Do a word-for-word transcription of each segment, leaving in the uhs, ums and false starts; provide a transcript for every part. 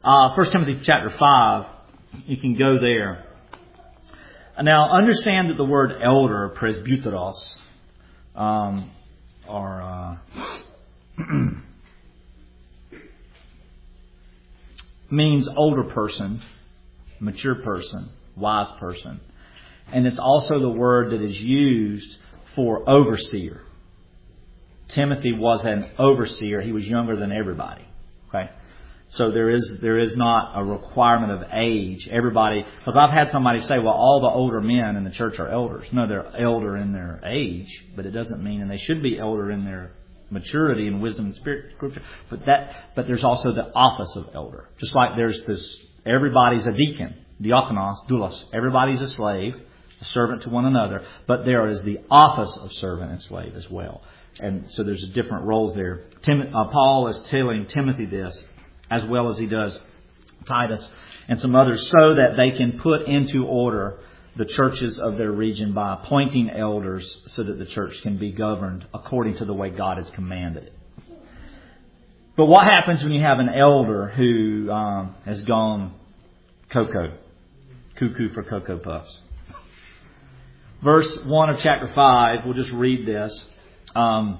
Uh, First Timothy chapter five, you can go there. Now, understand that the word elder, presbyteros, um, or uh, means older person, mature person, wise person. And it's also the word that is used for overseer. Timothy was an overseer. He was younger than everybody. Okay? So there is there is not a requirement of age. Everybody, because I've had somebody say, well, all the older men in the church are elders. No, they're elder in their age, but it doesn't mean, and they should be elder in their maturity and wisdom and spirit scripture. But that, but there's also the office of elder. Just like there's this, everybody's a deacon, diakonos, doulos. Everybody's a slave, a servant to one another. But there is the office of servant and slave as well. And so there's different roles there. Tim, uh, Paul is telling Timothy this, as well as he does Titus and some others, so that they can put into order the churches of their region by appointing elders so that the church can be governed according to the way God has commanded it. But what happens when you have an elder who um, has gone cocoa, cuckoo for Cocoa Puffs? Verse one of chapter five, we'll just read this. Um,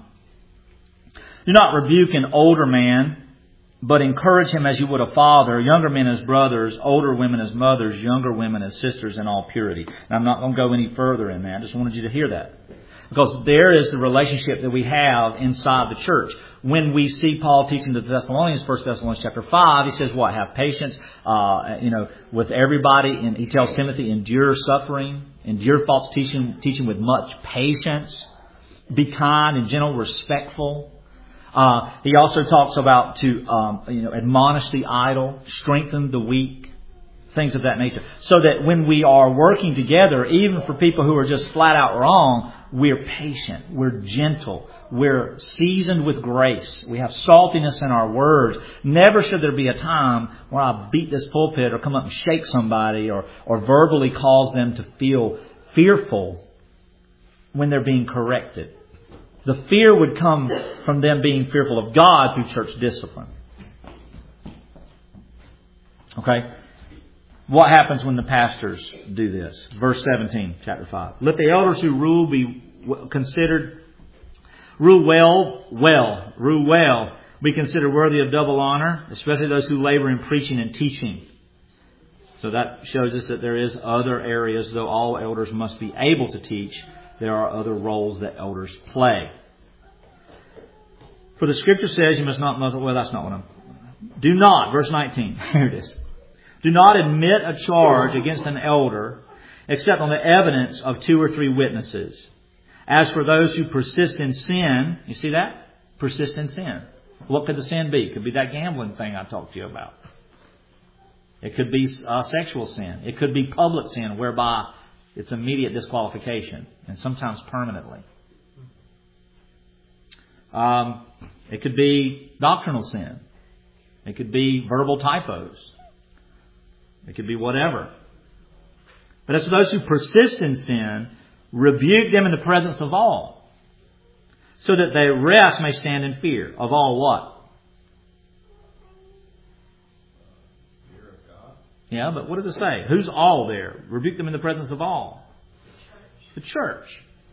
Do not rebuke an older man, but encourage him as you would a father, younger men as brothers, older women as mothers, younger women as sisters in all purity. And I'm not going to go any further in that. I just wanted you to hear that. Because there is the relationship that we have inside the church. When we see Paul teaching the Thessalonians, First Thessalonians chapter five, he says what? Have patience, uh, you know, with everybody. And he tells Timothy, endure suffering, endure false teaching, teaching with much patience. Be kind and gentle, respectful. Uh, he also talks about to, um, you know, admonish the idle, strengthen the weak, things of that nature. So that when we are working together, even for people who are just flat out wrong, we're patient, we're gentle, we're seasoned with grace. We have saltiness in our words. Never should there be a time where I beat this pulpit or come up and shake somebody or, or verbally cause them to feel fearful when they're being corrected. The fear would come from them being fearful of God through church discipline. Okay? What happens when the pastors do this? Verse seventeen, chapter five. Let the elders who rule be considered, rule well, well, rule well, be considered worthy of double honor, especially those who labor in preaching and teaching. So that shows us that there is other areas, though all elders must be able to teach, there are other roles that elders play. For the Scripture says you must not muzzle. Well, that's not what I'm. Do not, verse nineteen. Here it is. Do not admit a charge against an elder except on the evidence of two or three witnesses. As for those who persist in sin, you see that? Persist in sin. What could the sin be? It could be that gambling thing I talked to you about. It could be uh, sexual sin. It could be public sin, whereby it's immediate disqualification, and sometimes permanently. Um, it could be doctrinal sin. It could be verbal typos. It could be whatever. But as for those who persist in sin, rebuke them in the presence of all, so that the rest may stand in fear. Of all what? Fear of God. Yeah, but what does it say? Who's all there? Rebuke them in the presence of all. The church.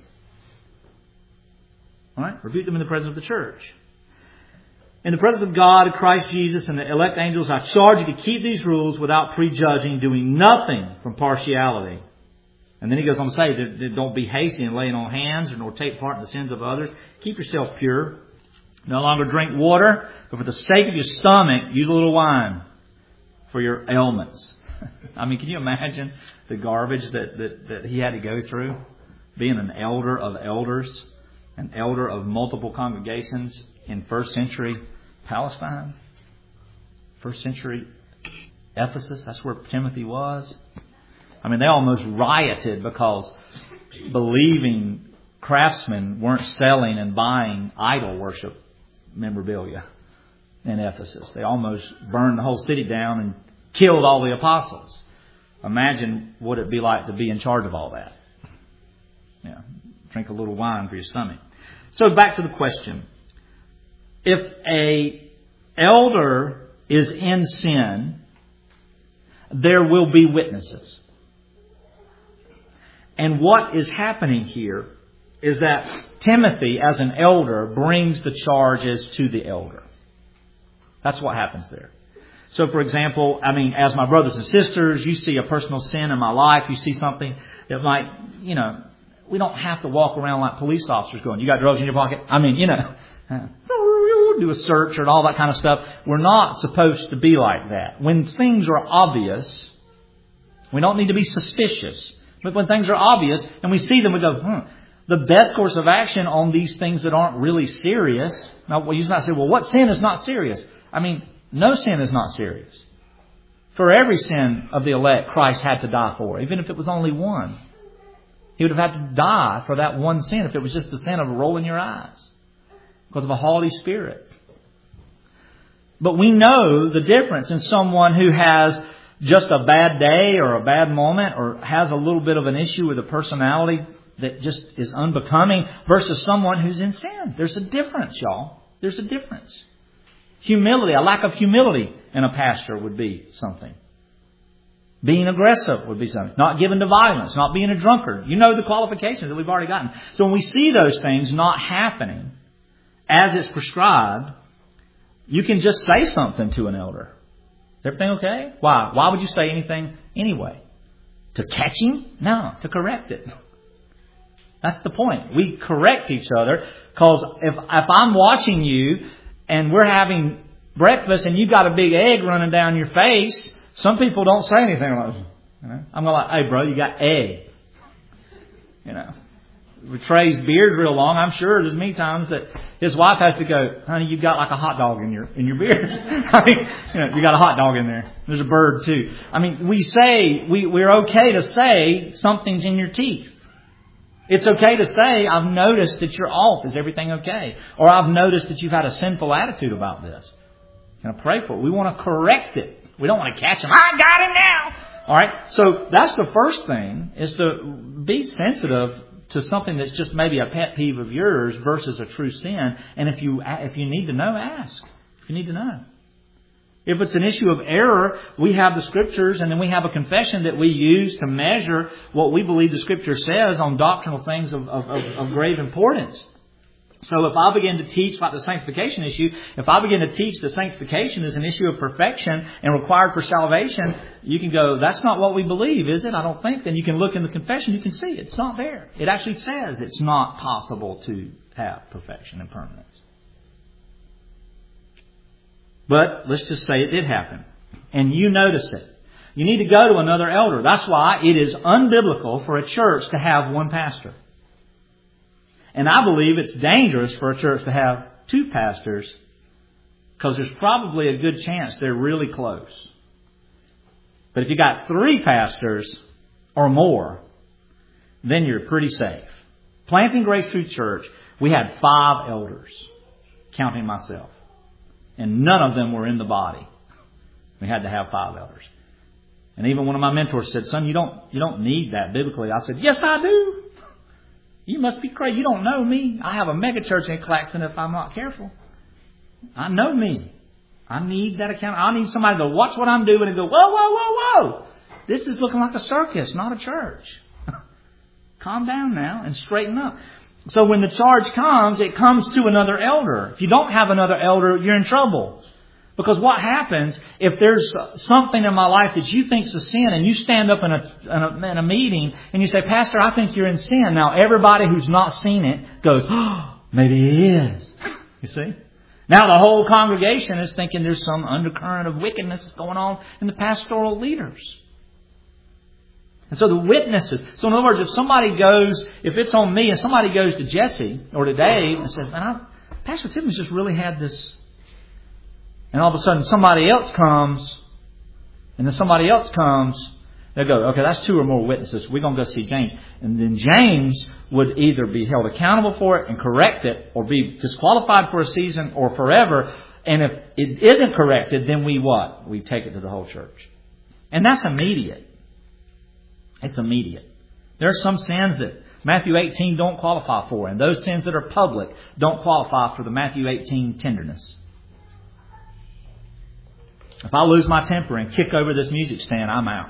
All right? Rebuke them in the presence of the church. In the presence of God, Christ Jesus, and the elect angels, I charge you to keep these rules without prejudging, doing nothing from partiality. And then he goes on to say that don't be hasty in laying on hands, nor take part in the sins of others. Keep yourself pure. No longer drink water, but for the sake of your stomach, use a little wine for your ailments. I mean, can you imagine the garbage that, that, that he had to go through? Being an elder of elders, an elder of multiple congregations in first century Palestine, first century Ephesus. That's where Timothy was. I mean, they almost rioted because believing craftsmen weren't selling and buying idol worship memorabilia in Ephesus. They almost burned the whole city down and killed all the apostles. Imagine what it'd be like to be in charge of all that. Yeah, drink a little wine for your stomach. So back to the question. If a elder is in sin there will be witnesses. And what is happening here is that Timothy, as an elder, brings the charges to the elder. That's what happens there. So, for example, I mean, as my brothers and sisters, you see a personal sin in my life, you see something that might, you know, we don't have to walk around like police officers going, you got drugs in your pocket? I mean, you know, do a search and all that kind of stuff. We're not supposed to be like that. When things are obvious, we don't need to be suspicious. But when things are obvious and we see them, we go, hmm. The best course of action on these things that aren't really serious. Now, well, you might say, well, what sin is not serious? I mean, no sin is not serious. For every sin of the elect, Christ had to die for, even if it was only one. He would have had to die for that one sin if it was just the sin of rolling your eyes because of a haughty spirit. But we know the difference in someone who has just a bad day or a bad moment or has a little bit of an issue with a personality that just is unbecoming versus someone who's in sin. There's a difference, y'all. There's a difference. Humility, a lack of humility in a pastor would be something. Being aggressive would be something. Not given to violence, not being a drunkard. You know the qualifications that we've already gotten. So when we see those things not happening as it's prescribed, you can just say something to an elder. Is everything okay? Why? Why would you say anything anyway? To catch him? No, to correct it. That's the point. We correct each other because if, if I'm watching you and we're having breakfast and you've got a big egg running down your face, some people don't say anything like that. You know? I'm going like, hey, bro, you got egg. You know, with Trey's beard real long, I'm sure there's many times that his wife has to go, honey, you've got like a hot dog in your in your beard. I mean, you know, you got a hot dog in there. There's a bird too. I mean, we say, we, we're okay to say something's in your teeth. It's okay to say, I've noticed that you're off. Is everything okay? Or I've noticed that you've had a sinful attitude about this. Can I pray for it? We want to correct it. We don't want to catch him. I got him now. All right. So that's the first thing, is to be sensitive to something that's just maybe a pet peeve of yours versus a true sin. And if you if you need to know, ask. If you need to know. If it's an issue of error, we have the Scriptures and then we have a confession that we use to measure what we believe the Scripture says on doctrinal things of, of, of, of grave importance. So if I begin to teach about the sanctification issue, if I begin to teach that sanctification is an issue of perfection and required for salvation, you can go, that's not what we believe, is it? I don't think. Then you can look in the confession, you can see it's not there. It actually says it's not possible to have perfection and permanence. But let's just say it did happen. And you noticed it. You need to go to another elder. That's why it is unbiblical for a church to have one pastor. And I believe it's dangerous for a church to have two pastors because there's probably a good chance they're really close. But if you got three pastors or more, then you're pretty safe. Planting Grace Truth Church, we had five elders, counting myself. And none of them were in the body. We had to have five elders. And even one of my mentors said, son, you don't you don't need that biblically. I said, yes, I do. You must be crazy. You don't know me. I have a mega church in Claxton if I'm not careful. I know me. I need that account. I need somebody to watch what I'm doing and go, whoa, whoa, whoa, whoa. This is looking like a circus, not a church. Calm down now and straighten up. So when the charge comes, it comes to another elder. If you don't have another elder, you're in trouble. Because what happens if there's something in my life that you think is a sin and you stand up in a, in a, in a meeting and you say, Pastor, I think you're in sin. Now everybody who's not seen it goes, oh, maybe he is. You see? Now the whole congregation is thinking there's some undercurrent of wickedness going on in the pastoral leaders. And so the witnesses. So in other words, if somebody goes, if it's on me and somebody goes to Jesse or to Dave and says, man, I, Pastor Timmons just really had this. And all of a sudden somebody else comes and then somebody else comes. They'll go, okay, that's two or more witnesses. We're going to go see James. And then James would either be held accountable for it and correct it or be disqualified for a season or forever. And if it isn't corrected, then we what? We take it to the whole church. And that's immediate. It's immediate. There are some sins that Matthew eighteen don't qualify for. And those sins that are public don't qualify for the Matthew eighteen tenderness. If I lose my temper and kick over this music stand, I'm out.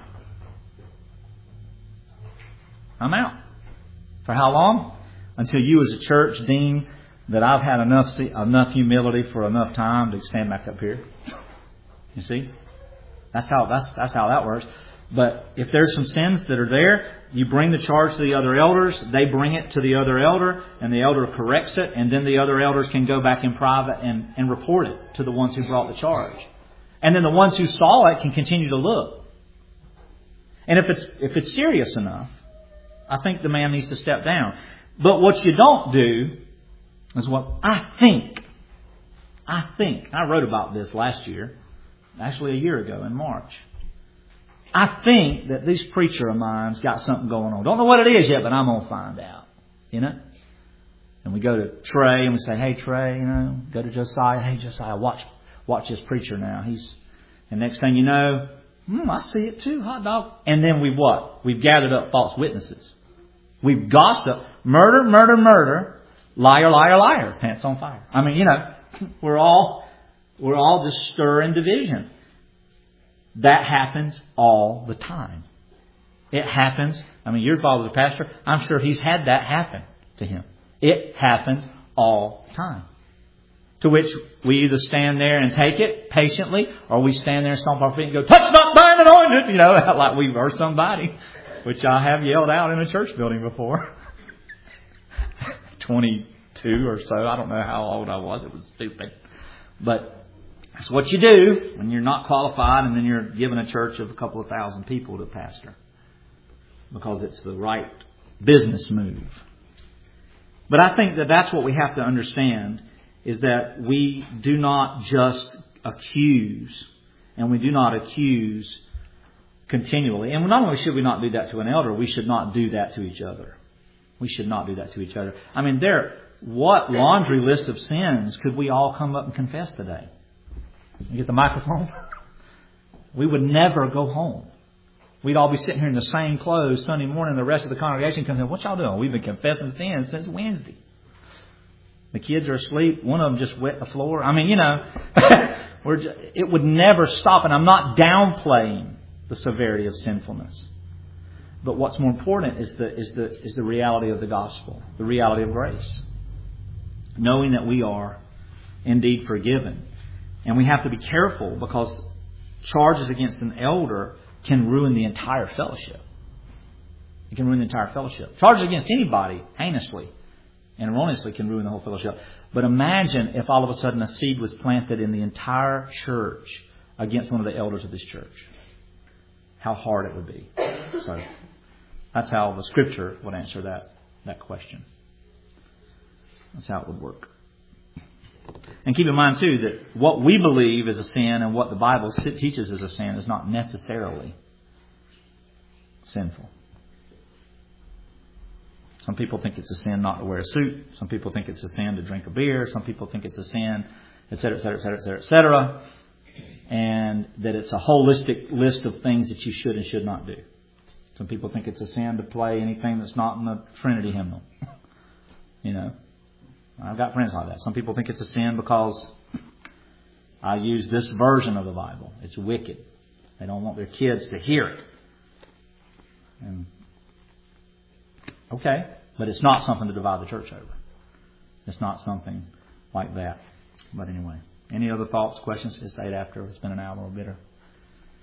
I'm out. For how long? Until you as a church deem that I've had enough enough humility for enough time to stand back up here. You see? That's how that's that's how that works. But if there's some sins that are there, you bring the charge to the other elders, they bring it to the other elder, and the elder corrects it, and then the other elders can go back in private and, and report it to the ones who brought the charge. And then the ones who saw it can continue to look. And if it's if it's serious enough, I think the man needs to step down. But what you don't do is what I think. I think. I wrote about this last year. Actually a year ago in March. I think that this preacher of mine's got something going on. Don't know what it is yet, but I'm going to find out. You know? And we go to Trey and we say, hey Trey, you know, go to Josiah. Hey Josiah, watch watch this preacher now. He's, and next thing you know, hmm, I see it too, hot dog. And then we what? We've gathered up false witnesses. We've gossiped. Murder, murder, murder. Liar, liar, liar. Pants on fire. I mean, you know, we're all, we're all just stirring division. That happens all the time. It happens. I mean, your father's a pastor. I'm sure he's had that happen to him. It happens all the time. To which we either stand there and take it patiently, or we stand there and stomp our feet and go, touch not thine anointed, you know, like we were somebody, which I have yelled out in a church building before. twenty-two or so. I don't know how old I was. It was stupid. But that's what you do when you're not qualified and then you're giving a church of a couple of thousand people to pastor. Because it's the right business move. But I think that that's what we have to understand, is that we do not just accuse, and we do not accuse continually. And not only should we not do that to an elder, we should not do that to each other. We should not do that to each other. I mean, there, what laundry list of sins could we all come up and confess today? You get the microphone? We would never go home. We'd all be sitting here in the same clothes Sunday morning. The rest of the congregation comes in. What y'all doing? We've been confessing sins since Wednesday. The kids are asleep. One of them just wet the floor. I mean, you know, we're just, it would never stop. And I'm not downplaying the severity of sinfulness. But what's more important is the is the is the reality of the gospel, the reality of grace, knowing that we are indeed forgiven, and we have to be careful because charges against an elder can ruin the entire fellowship. It can ruin the entire fellowship. Charges against anybody heinously and erroneously can ruin the whole fellowship. But imagine if all of a sudden a seed was planted in the entire church against one of the elders of this church. How hard it would be. So that's how the Scripture would answer that, that question. That's how it would work. And keep in mind, too, that what we believe is a sin and what the Bible teaches as a sin is not necessarily sinful. Some people think it's a sin not to wear a suit. Some people think it's a sin to drink a beer. Some people think it's a sin, et cetera, et cetera, et cetera, et cetera, et cetera. And that it's a holistic list of things that you should and should not do. Some people think it's a sin to play anything that's not in the Trinity hymnal. You know, I've got friends like that. Some people think it's a sin because I use this version of the Bible. It's wicked. They don't want their kids to hear it. And okay, but it's not something to divide the church over. It's not something like that. But anyway, any other thoughts, questions? Just say it after. It's been an hour or better.